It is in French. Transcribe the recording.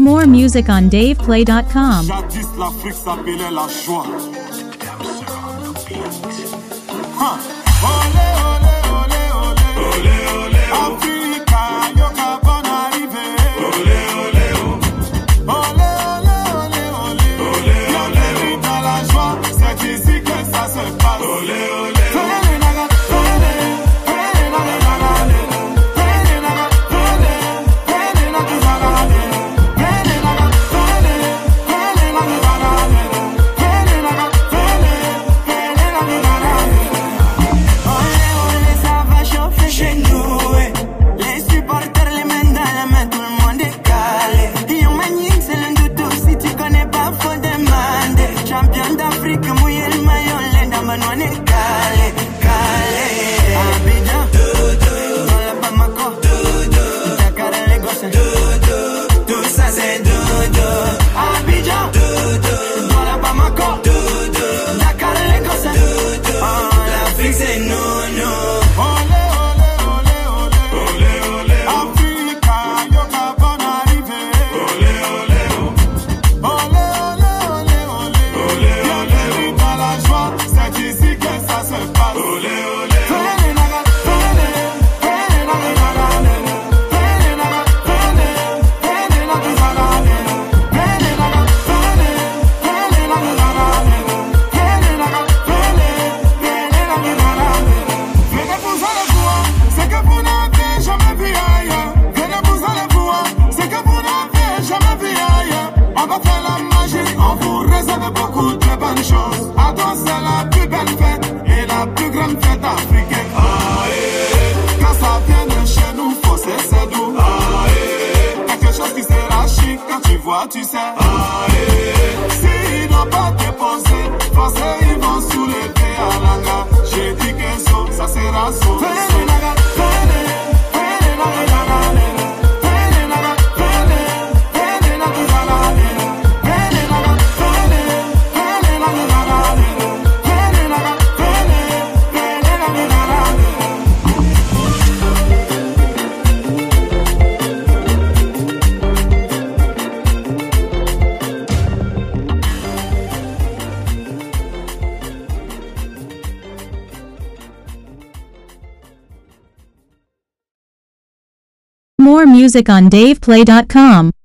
More music on DavePlay.com. Jadis l'Afrique s'appelait la joie. Olé, olé, olé, olé. Olé, olé, Africa, yoka bon arrivé. Olé, olé, olé, olé, olé, olé. Bienvenue dans la joie, c'est ici que ça se passe. Olé, olé. Tu sais, s'ils n'ont pas déposé, français ils vont soulever à l'anga. J'ai dit que ça sera saut. More music on DavePlay.com.